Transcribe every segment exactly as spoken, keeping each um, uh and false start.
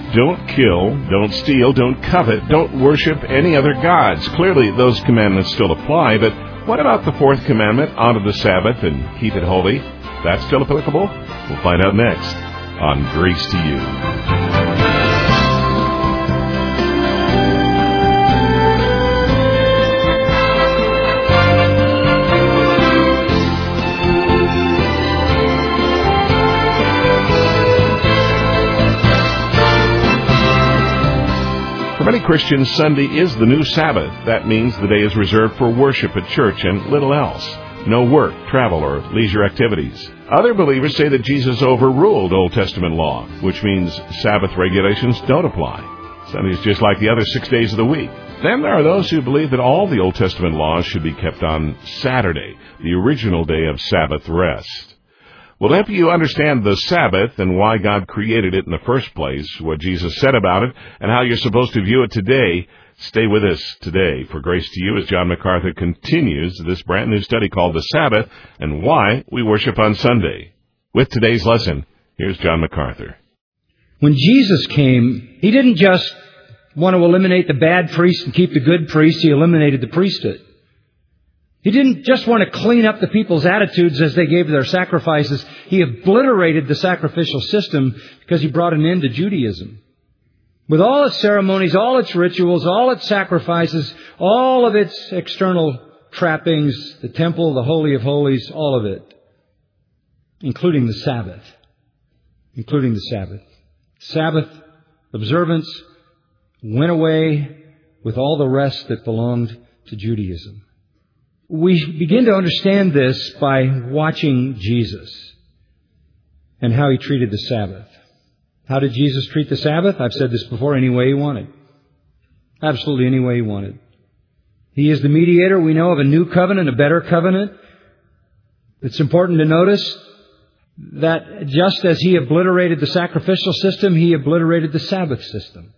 Don't kill, don't steal, don't covet, don't worship any other gods. Clearly, those commandments still apply, but what about the fourth commandment, honor the Sabbath and keep it holy? That's still applicable? We'll find out next on Grace to You. For many Christians, Sunday is the new Sabbath. That means the day is reserved for worship at church and little else. No work, travel, or leisure activities. Other believers say that Jesus overruled Old Testament law, which means Sabbath regulations don't apply. Sunday is just like the other six days of the week. Then there are those who believe that all the Old Testament laws should be kept on Saturday, the original day of Sabbath rest. We'll help you understand the Sabbath and why God created it in the first place, what Jesus said about it, and how you're supposed to view it today. Stay with us today for Grace to You as John MacArthur continues this brand new study called The Sabbath and Why We Worship on Sunday. With today's lesson, here's John MacArthur. When Jesus came, He didn't just want to eliminate the bad priest and keep the good priest. He eliminated the priesthood. He didn't just want to clean up the people's attitudes as they gave their sacrifices. He obliterated the sacrificial system because He brought an end to Judaism. With all its ceremonies, all its rituals, all its sacrifices, all of its external trappings, the temple, the Holy of Holies, all of it, including the Sabbath. Including the Sabbath. Sabbath observance went away with all the rest that belonged to Judaism. We begin to understand this by watching Jesus and how He treated the Sabbath. How did Jesus treat the Sabbath? I've said this before, any way He wanted. Absolutely any way He wanted. He is the mediator, we know, of a new covenant, a better covenant. It's important to notice that just as He obliterated the sacrificial system, He obliterated the Sabbath system.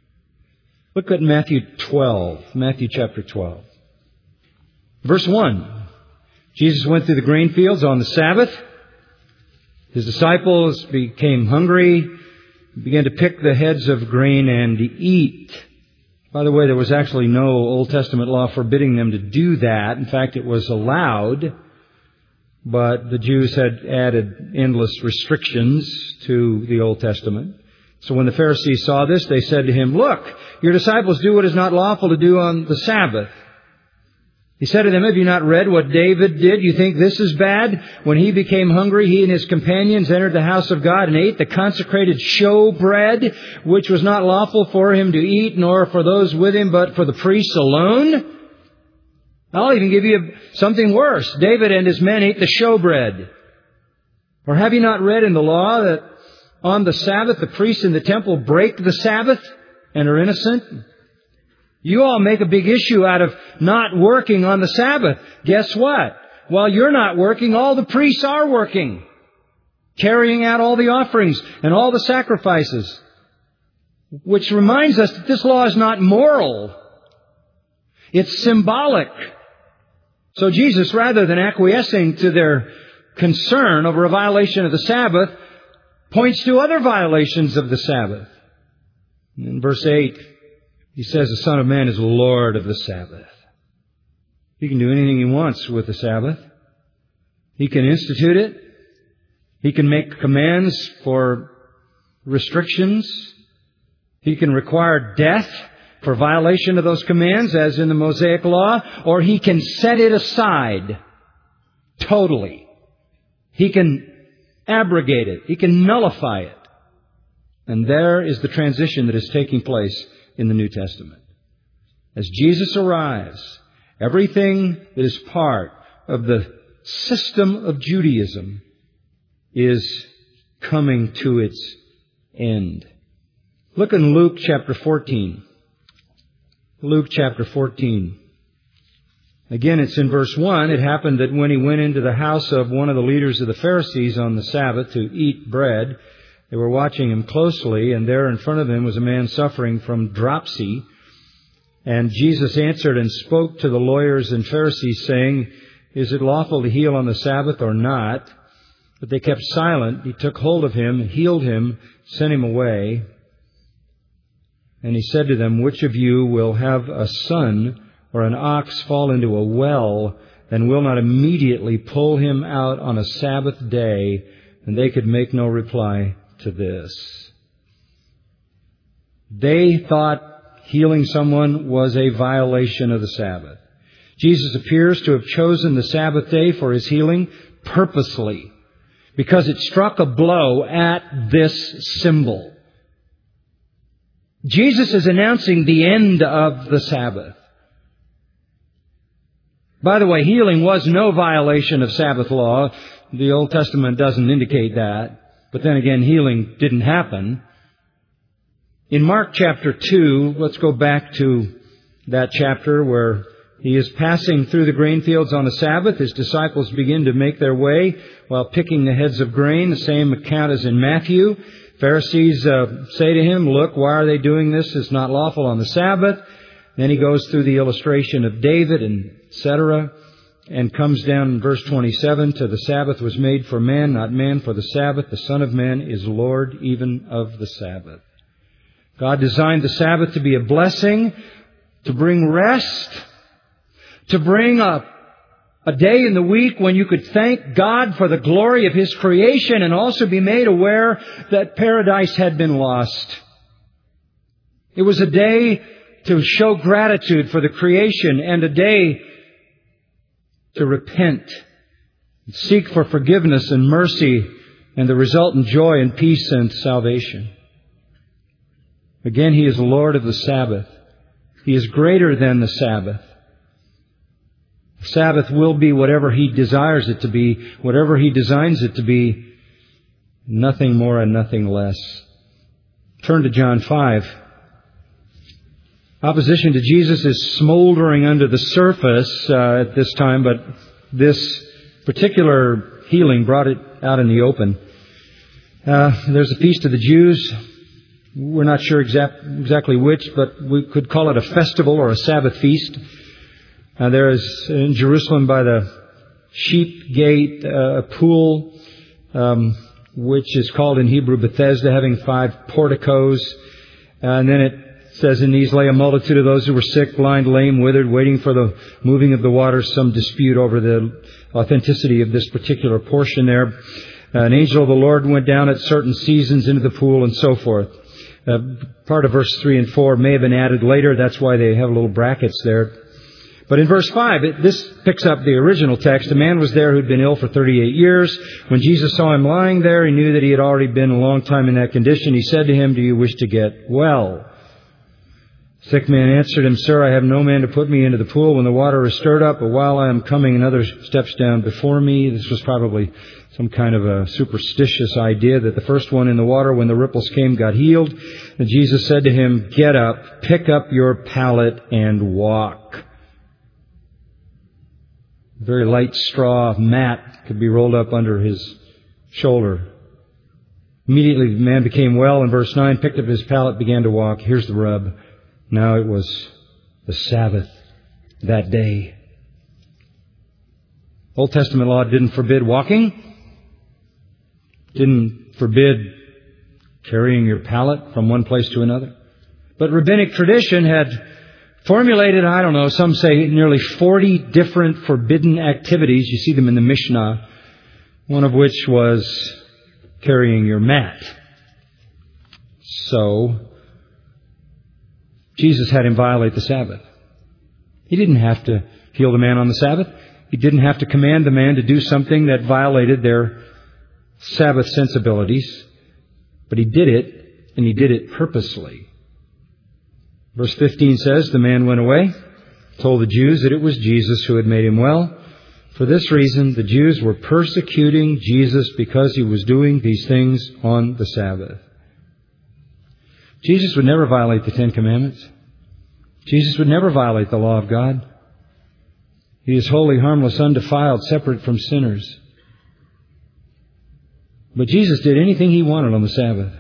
Look at Matthew twelve, Matthew chapter twelve. Verse one, Jesus went through the grain fields on the Sabbath. His disciples became hungry, began to pick the heads of grain and to eat. By the way, there was actually no Old Testament law forbidding them to do that. In fact, it was allowed, but the Jews had added endless restrictions to the Old Testament. So when the Pharisees saw this, they said to Him, "Look, your disciples do what is not lawful to do on the Sabbath." He said to them, "Have you not read what David did? You think this is bad? When he became hungry, he and his companions entered the house of God and ate the consecrated show bread, which was not lawful for him to eat, nor for those with him, but for the priests alone." I'll even give you something worse. David and his men ate the show bread. Or have you not read in the law that on the Sabbath the priests in the temple break the Sabbath and are innocent? You all make a big issue out of not working on the Sabbath. Guess what? While you're not working, all the priests are working, carrying out all the offerings and all the sacrifices. Which reminds us that this law is not moral. It's symbolic. So Jesus, rather than acquiescing to their concern over a violation of the Sabbath, points to other violations of the Sabbath. In verse eight, He says the Son of Man is Lord of the Sabbath. He can do anything He wants with the Sabbath. He can institute it. He can make commands for restrictions. He can require death for violation of those commands, as in the Mosaic Law, or He can set it aside totally. He can abrogate it. He can nullify it. And there is the transition that is taking place in the New Testament. As Jesus arrives, everything that is part of the system of Judaism is coming to its end. Look in Luke chapter fourteen. Luke chapter fourteen. Again, it's in verse one. It happened that when He went into the house of one of the leaders of the Pharisees on the Sabbath to eat bread, they were watching Him closely, and there in front of Him was a man suffering from dropsy. And Jesus answered and spoke to the lawyers and Pharisees, saying, "Is it lawful to heal on the Sabbath or not?" But they kept silent. He took hold of him, healed him, sent him away. And he said to them, which of you will have a son or an ox fall into a well and will not immediately pull him out on a Sabbath day? And they could make no reply to this. They thought healing someone was a violation of the Sabbath. Jesus appears to have chosen the Sabbath day for His healing purposely, because it struck a blow at this symbol. Jesus is announcing the end of the Sabbath. By the way, healing was no violation of Sabbath law. The Old Testament doesn't indicate that. But then again, healing didn't happen. In Mark chapter two, let's go back to that chapter where He is passing through the grain fields on the Sabbath. His disciples begin to make their way while picking the heads of grain. The same account as in Matthew. Pharisees uh, say to Him, look, why are they doing this? It's not lawful on the Sabbath. Then He goes through the illustration of David and et cetera, and comes down in verse twenty-seven to the Sabbath was made for man, not man for the Sabbath. The Son of Man is Lord even of the Sabbath. God designed the Sabbath to be a blessing, to bring rest, to bring a, a day in the week when you could thank God for the glory of His creation and also be made aware that paradise had been lost. It was a day to show gratitude for the creation and a day to repent, seek for forgiveness and mercy and the resultant joy and peace and salvation. Again, He is Lord of the Sabbath. He is greater than the Sabbath. The Sabbath will be whatever He desires it to be, whatever He designs it to be, nothing more and nothing less. Turn to John five. Opposition to Jesus is smoldering under the surface uh, at this time, but this particular healing brought it out in the open. Uh, there's a feast of the Jews. We're not sure exact, exactly which, but we could call it a festival or a Sabbath feast. Uh, there is in Jerusalem by the Sheep Gate uh, a pool, um, which is called in Hebrew Bethesda, having five porticos. Uh, and then it says, in these lay a multitude of those who were sick, blind, lame, withered, waiting for the moving of the waters. Some dispute over the authenticity of this particular portion there. Uh, an angel of the Lord went down at certain seasons into the pool and so forth. Uh, part of verse three and four may have been added later. That's why they have little brackets there. But in verse five, it, this picks up the original text. A man was there who'd been ill for thirty-eight years. When Jesus saw him lying there, He knew that he had already been a long time in that condition. He said to him, do you wish to get well? The sick man answered Him, Sir, I have no man to put me into the pool when the water is stirred up, but while I am coming, another steps down before me. This was probably some kind of a superstitious idea that the first one in the water, when the ripples came, got healed. And Jesus said to him, get up, pick up your pallet, and walk. A very light straw mat could be rolled up under his shoulder. Immediately the man became well. In verse nine, picked up his pallet, began to walk. Here's the rub. Now it was the Sabbath that day. Old Testament law didn't forbid walking. Didn't forbid carrying your pallet from one place to another. But rabbinic tradition had formulated, I don't know, some say nearly forty different forbidden activities. You see them in the Mishnah. One of which was carrying your mat. So Jesus had him violate the Sabbath. He didn't have to heal the man on the Sabbath. He didn't have to command the man to do something that violated their Sabbath sensibilities. But He did it, and He did it purposely. Verse fifteen says, the man went away, told the Jews that it was Jesus who had made him well. For this reason, the Jews were persecuting Jesus because He was doing these things on the Sabbath. Jesus would never violate the Ten Commandments. Jesus would never violate the law of God. He is holy, harmless, undefiled, separate from sinners. But Jesus did anything He wanted on the Sabbath.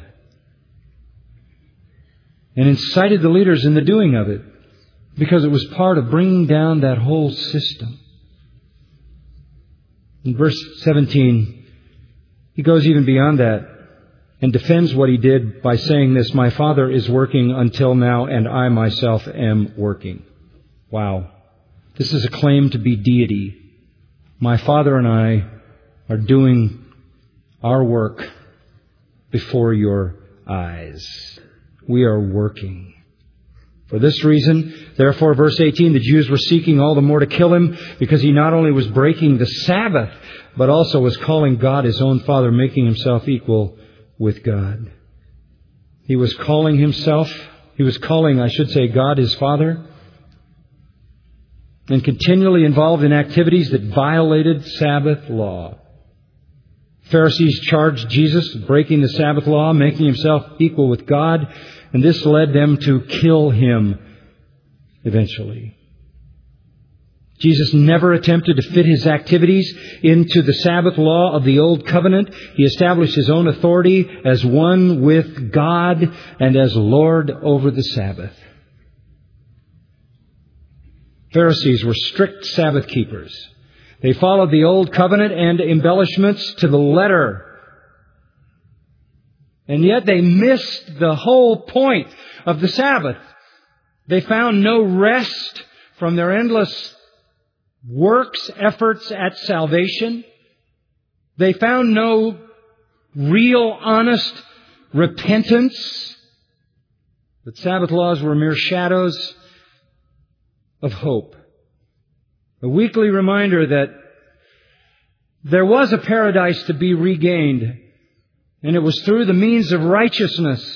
And incited the leaders in the doing of it, because it was part of bringing down that whole system. In verse seventeen, He goes even beyond that. and defends what he did by saying this, "My Father is working until now, and I myself am working." Wow. This is a claim to be deity. My Father and I are doing our work before your eyes. We are working. For this reason, therefore, verse eighteen, the Jews were seeking all the more to kill him because he not only was breaking the Sabbath, but also was calling God his own Father, making himself equal with God. He was calling himself, he was calling, I should say, God his Father, and continually involved in activities that violated Sabbath law. Pharisees charged Jesus with breaking the Sabbath law, making himself equal with God, and this led them to kill him eventually. Jesus never attempted to fit his activities into the Sabbath law of the Old Covenant. He established his own authority as one with God and as Lord over the Sabbath. Pharisees were strict Sabbath keepers. They followed the Old Covenant and embellishments to the letter. And yet they missed the whole point of the Sabbath. They found no rest from their endless works, efforts at salvation. They found no real, honest repentance. The Sabbath laws were mere shadows of hope. A weekly reminder that there was a paradise to be regained, and it was through the means of righteousness.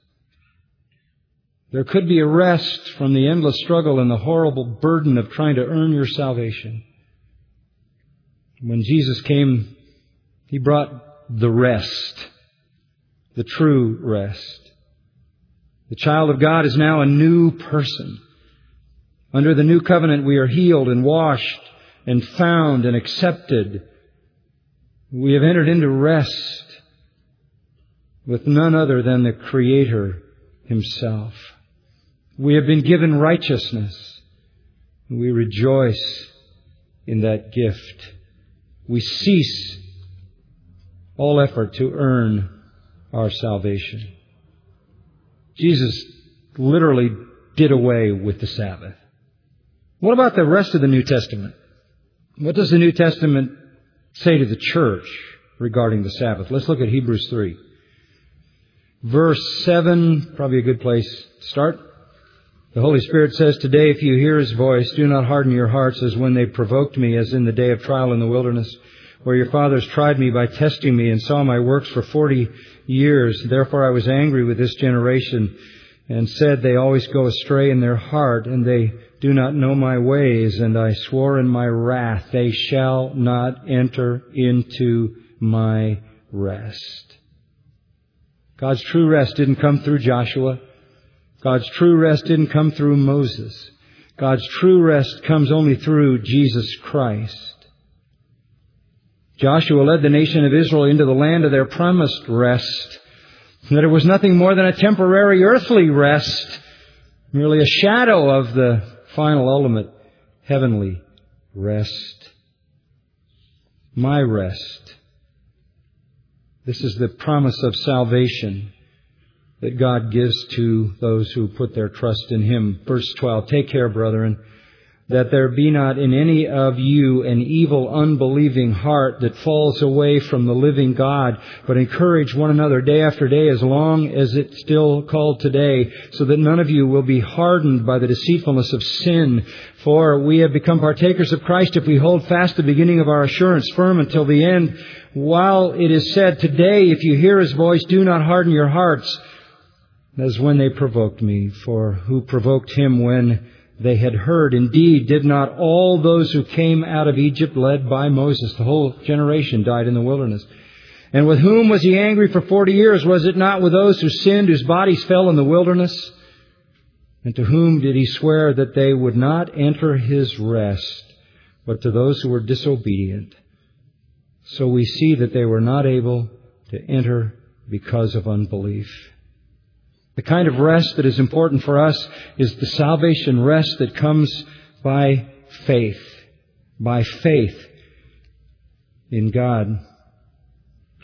There could be a rest from the endless struggle and the horrible burden of trying to earn your salvation. When Jesus came, He brought the rest, the true rest. The child of God is now a new person. Under the new covenant, we are healed and washed and found and accepted. We have entered into rest with none other than the Creator Himself. We have been given righteousness. We rejoice in that gift. We cease all effort to earn our salvation. Jesus literally did away with the Sabbath. What about the rest of the New Testament? What does the New Testament say to the church regarding the Sabbath? Let's look at Hebrews three. Verse seven, probably a good place to start. The Holy Spirit says, "Today, if you hear His voice, do not harden your hearts as when they provoked me, as in the day of trial in the wilderness, where your fathers tried me by testing me and saw my works for forty years. Therefore I was angry with this generation and said, they always go astray in their heart, and they do not know my ways. And I swore in my wrath, they shall not enter into my rest." God's true rest didn't come through Joshua. God's true rest didn't come through Moses. God's true rest comes only through Jesus Christ. Joshua led the nation of Israel into the land of their promised rest. That it was nothing more than a temporary earthly rest, merely a shadow of the final, ultimate, heavenly rest. My rest. This is the promise of salvation that God gives to those who put their trust in Him. Verse twelve, "Take care, brethren, that there be not in any of you an evil, unbelieving heart that falls away from the living God, but encourage one another day after day as long as it's still called today, so that none of you will be hardened by the deceitfulness of sin. For we have become partakers of Christ if we hold fast the beginning of our assurance firm until the end. While it is said, today, if you hear His voice, do not harden your hearts, as when they provoked me. For who provoked Him when they had heard? Indeed, did not all those who came out of Egypt led by Moses, the whole generation, died in the wilderness? And with whom was He angry for forty years? Was it not with those who sinned, whose bodies fell in the wilderness? And to whom did He swear that they would not enter His rest, but to those who were disobedient? So we see that they were not able to enter because of unbelief." The kind of rest that is important for us is the salvation rest that comes by faith. By faith in God.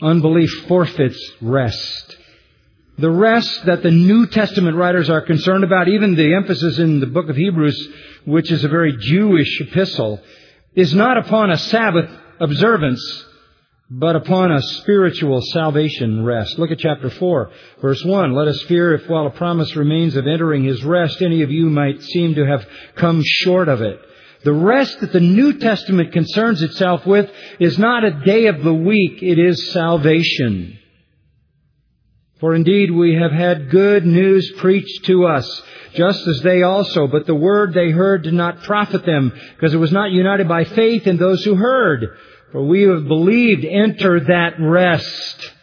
Unbelief forfeits rest. The rest that the New Testament writers are concerned about, even the emphasis in the book of Hebrews, which is a very Jewish epistle, is not upon a Sabbath observance, but upon a spiritual salvation rest. Look at chapter four, verse one. Let us fear if while a promise remains of entering His rest, any of you might seem to have come short of it. The rest that the New Testament concerns itself with is not a day of the week, it is salvation. For indeed we have had good news preached to us, just as they also, but the word they heard did not profit them, because it was not united by faith in those who heard. For we who have believed enter that rest.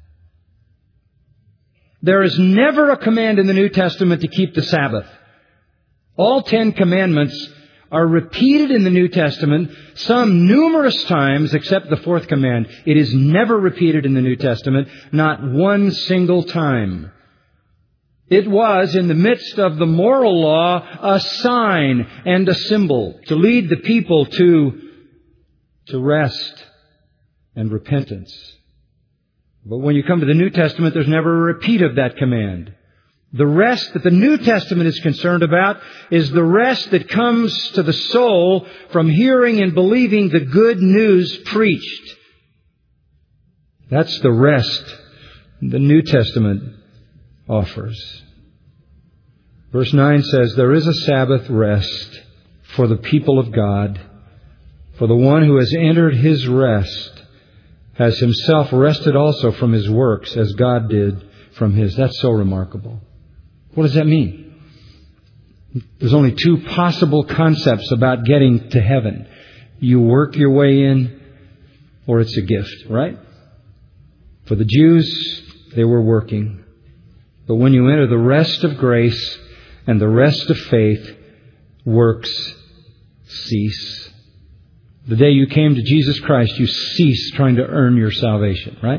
There is never a command in the New Testament to keep the Sabbath. All Ten Commandments are repeated in the New Testament, some numerous times, except the fourth command. It is never repeated in the New Testament, not one single time. It was, in the midst of the moral law, a sign and a symbol to lead the people to to rest and repentance. But when you come to the New Testament, there's never a repeat of that command. The rest that the New Testament is concerned about is the rest that comes to the soul from hearing and believing the good news preached. That's the rest the New Testament offers. Verse nine says, there is a Sabbath rest for the people of God. For the one who has entered His rest has himself rested also from his works as God did from His. That's so remarkable. What does that mean? There's only two possible concepts about getting to heaven. You work your way in, or it's a gift, right? For the Jews, they were working. But when you enter the rest of grace and the rest of faith, works cease. The day you came to Jesus Christ, you ceased trying to earn your salvation, right?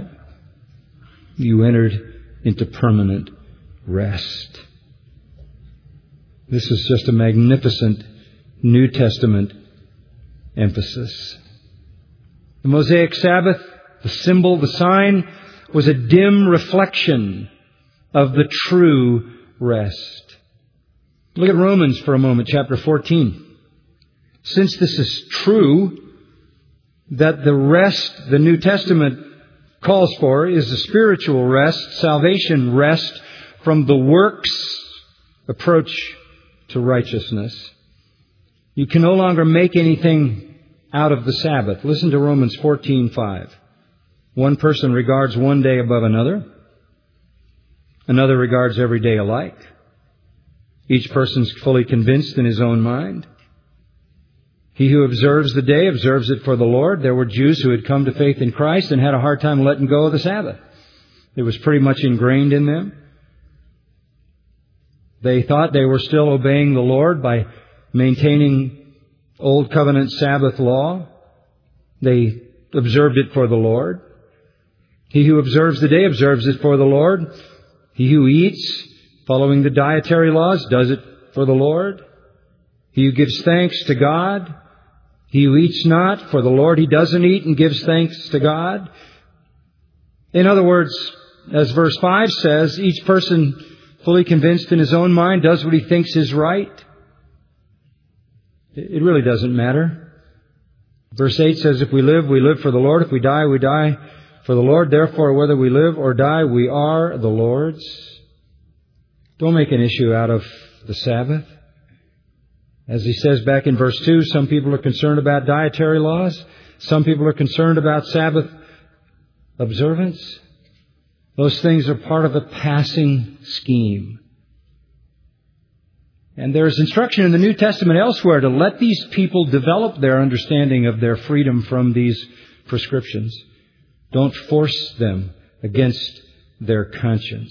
You entered into permanent rest. This is just a magnificent New Testament emphasis. The Mosaic Sabbath, the symbol, the sign, was a dim reflection of the true rest. Look at Romans for a moment, chapter fourteen. Since this is true, that the rest the New Testament calls for is a spiritual rest, salvation rest from the works approach to righteousness. You can no longer make anything out of the Sabbath. Listen to Romans fourteen five. One person regards one day above another. Another regards every day alike. Each person's fully convinced in his own mind. He who observes the day observes it for the Lord. There were Jews who had come to faith in Christ and had a hard time letting go of the Sabbath. It was pretty much ingrained in them. They thought they were still obeying the Lord by maintaining Old Covenant Sabbath law. They observed it for the Lord. He who observes the day observes it for the Lord. He who eats, following the dietary laws, does it for the Lord. He who gives thanks to God, he who eats not, for the Lord he doesn't eat and gives thanks to God. In other words, as verse five says, each person fully convinced in his own mind does what he thinks is right. It really doesn't matter. Verse eight says, if we live, we live for the Lord. If we die, we die for the Lord. Therefore, whether we live or die, we are the Lord's. Don't make an issue out of the Sabbath. As he says back in verse two, some people are concerned about dietary laws. Some people are concerned about Sabbath observance. Those things are part of a passing scheme. And there is instruction in the New Testament elsewhere to let these people develop their understanding of their freedom from these prescriptions. Don't force them against their conscience.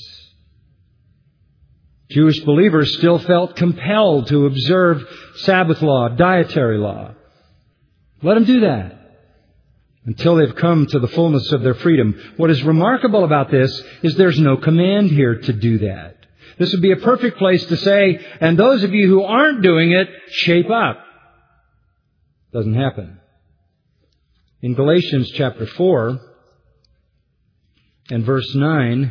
Jewish believers still felt compelled to observe Sabbath law, dietary law. Let them do that until they've come to the fullness of their freedom. What is remarkable about this is there's no command here to do that. This would be a perfect place to say, and those of you who aren't doing it, shape up. Doesn't happen. In Galatians chapter four, and verse nine.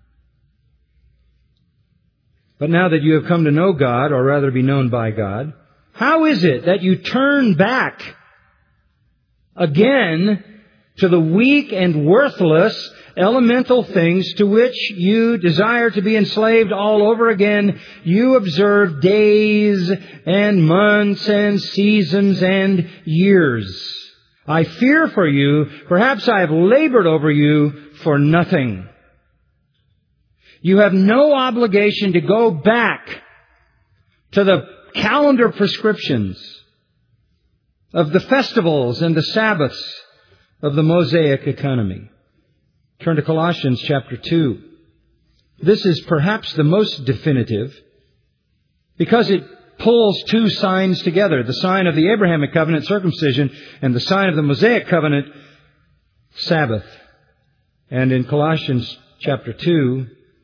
But now that you have come to know God, or rather be known by God, how is it that you turn back again to the weak and worthless elemental things to which you desire to be enslaved all over again? You observe days and months and seasons and years. I fear for you. Perhaps I have labored over you for nothing. You have no obligation to go back to the calendar prescriptions of the festivals and the Sabbaths of the Mosaic economy. Turn to Colossians chapter two. This is perhaps the most definitive because it pulls two signs together. The sign of the Abrahamic covenant, circumcision, and the sign of the Mosaic covenant, Sabbath. And in Colossians chapter two,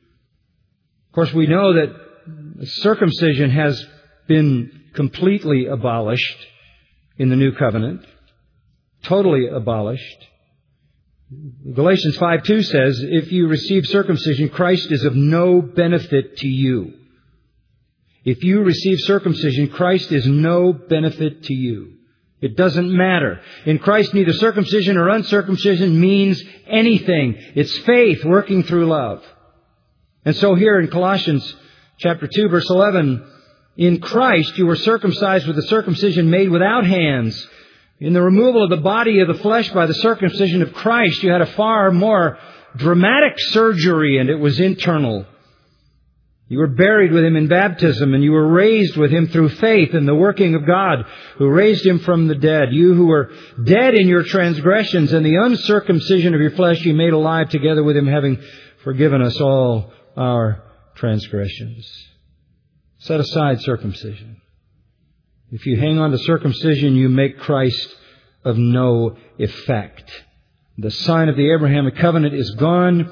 of course, we know that circumcision has been completely abolished in the new covenant. Totally abolished. Galatians five two says, if you receive circumcision, Christ is of no benefit to you. If you receive circumcision, Christ is no benefit to you. It doesn't matter. In Christ, neither circumcision or uncircumcision means anything. It's faith working through love. And so here in Colossians chapter two, verse eleven, in Christ you were circumcised with a circumcision made without hands. In the removal of the body of the flesh by the circumcision of Christ, you had a far more dramatic surgery, and it was internal. You were buried with Him in baptism, and you were raised with Him through faith in the working of God, who raised Him from the dead. You who were dead in your transgressions and the uncircumcision of your flesh, you made alive together with Him, having forgiven us all our transgressions. Set aside circumcision. If you hang on to circumcision, you make Christ of no effect. The sign of the Abrahamic covenant is gone.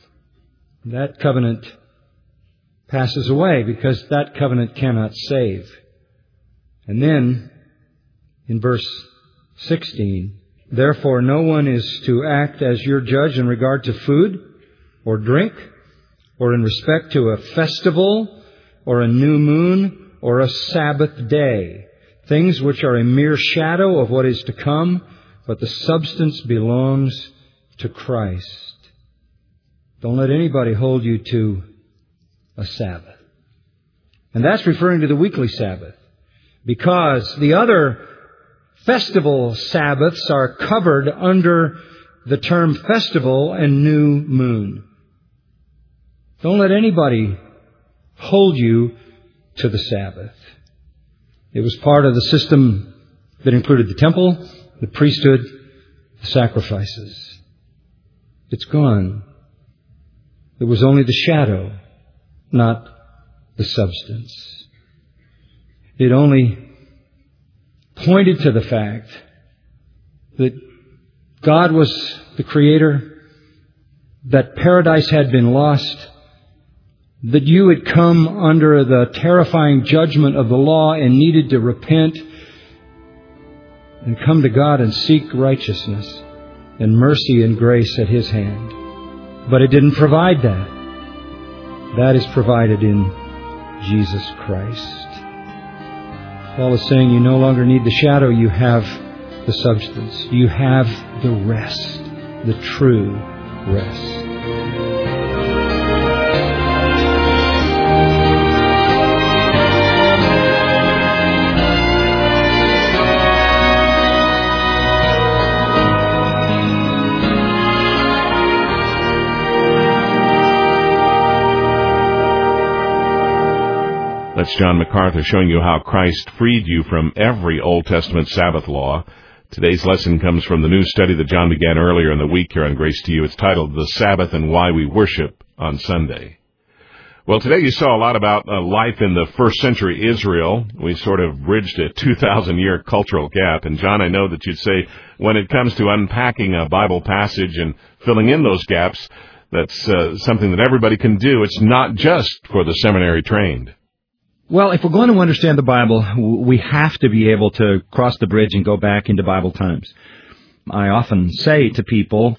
That covenant passes away because that covenant cannot save. And then, in verse sixteen, therefore no one is to act as your judge in regard to food or drink, or in respect to a festival, or a new moon, or a Sabbath day, things which are a mere shadow of what is to come, but the substance belongs to Christ. Don't let anybody hold you to a Sabbath. And that's referring to the weekly Sabbath, because the other festival Sabbaths are covered under the term festival and new moon. Don't let anybody hold you to the Sabbath. It was part of the system that included the temple, the priesthood, the sacrifices. It's gone. It was only the shadow, not the substance. It only pointed to the fact that God was the Creator, that paradise had been lost, that you had come under the terrifying judgment of the law and needed to repent and come to God and seek righteousness and mercy and grace at His hand. But it didn't provide that. That is provided in Jesus Christ. Paul is saying you no longer need the shadow, you have the substance. You have the rest, the true rest. That's John MacArthur showing you how Christ freed you from every Old Testament Sabbath law. Today's lesson comes from the new study that John began earlier in the week here on Grace to You. It's titled The Sabbath and Why We Worship on Sunday. Well, today you saw a lot about uh, life in the first century Israel. We sort of bridged a two thousand year cultural gap. And John, I know that you'd say when it comes to unpacking a Bible passage and filling in those gaps, that's uh, something that everybody can do. It's not just for the seminary trained. Well, if we're going to understand the Bible, we have to be able to cross the bridge and go back into Bible times. I often say to people,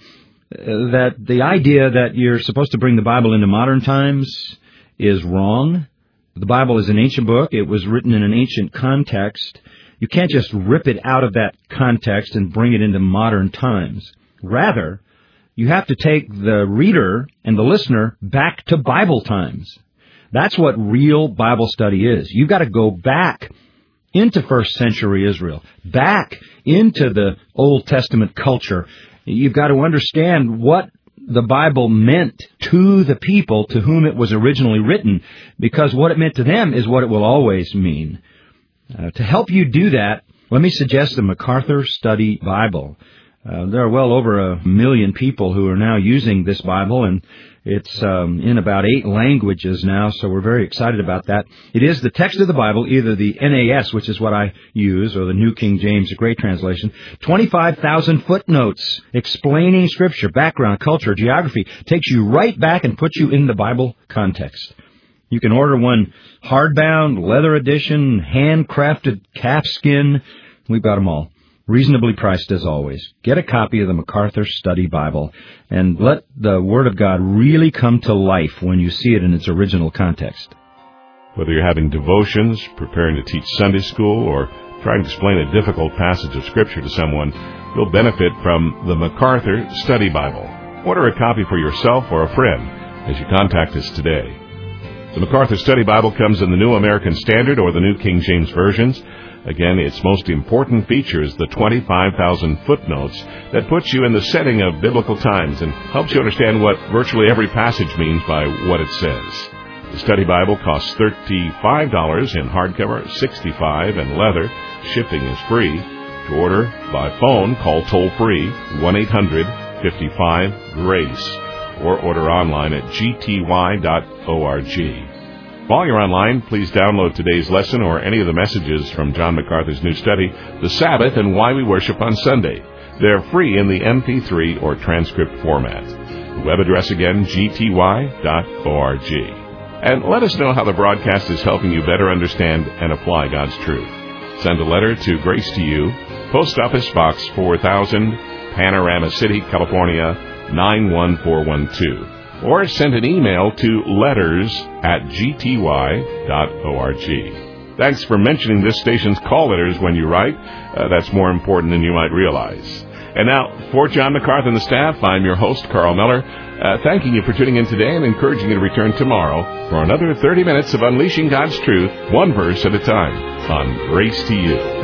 that the idea that you're supposed to bring the Bible into modern times is wrong. The Bible is an ancient book. It was written in an ancient context. You can't just rip it out of that context and bring it into modern times. Rather, you have to take the reader and the listener back to Bible times. That's what real Bible study is. You've got to go back into first century Israel, back into the Old Testament culture. You've got to understand what the Bible meant to the people to whom it was originally written, because what it meant to them is what it will always mean. Uh, to help you do that, let me suggest the MacArthur Study Bible. Uh, there are well over a million people who are now using this Bible, and it's um, in about eight languages now, so we're very excited about that. It is the text of the Bible, either the N A S, which is what I use, or the New King James, a great translation. twenty-five thousand footnotes explaining Scripture, background, culture, geography. Takes you right back and puts you in the Bible context. You can order one hardbound, leather edition, handcrafted calfskin. We've got them all. Reasonably priced as always. Get a copy of the MacArthur Study Bible and let the Word of God really come to life when you see it in its original context. Whether you're having devotions, preparing to teach Sunday school, or trying to explain a difficult passage of Scripture to someone, you'll benefit from the MacArthur Study Bible. Order a copy for yourself or a friend as you contact us today. The MacArthur Study Bible comes in the New American Standard or the New King James versions. Again, its most important feature is the twenty-five thousand footnotes that puts you in the setting of biblical times and helps you understand what virtually every passage means by what it says. The Study Bible costs thirty-five dollars in hardcover, sixty-five dollars in leather. Shipping is free. To order by phone, call toll-free one eight hundred, five five, GRACE or order online at g t y dot org. While you're online, please download today's lesson or any of the messages from John MacArthur's new study, The Sabbath and Why We Worship on Sunday. They're free in the M P three or transcript format. The web address again, g t y dot org. And let us know how the broadcast is helping you better understand and apply God's truth. Send a letter to Grace to You, Post Office Box four thousand, Panorama City, California, nine one four one two. Or send an email to letters at g t y dot org. Thanks for mentioning this station's call letters when you write. Uh, that's more important than you might realize. And now, for John MacArthur and the staff, I'm your host, Carl Miller, uh, thanking you for tuning in today and encouraging you to return tomorrow for another thirty minutes of unleashing God's truth, one verse at a time, on Grace to You.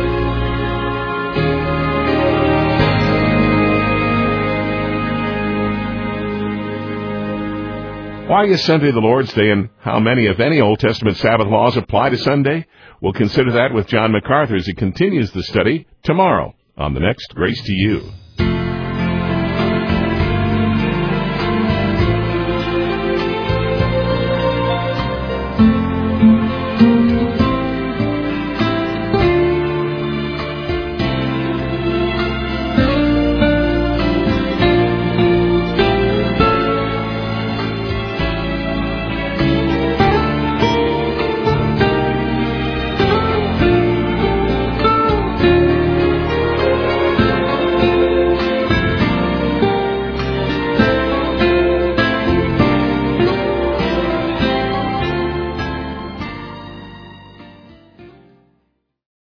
Why is Sunday the Lord's Day, and how many, if any, Old Testament Sabbath laws apply to Sunday? We'll consider that with John MacArthur as he continues the study tomorrow on the next Grace to You.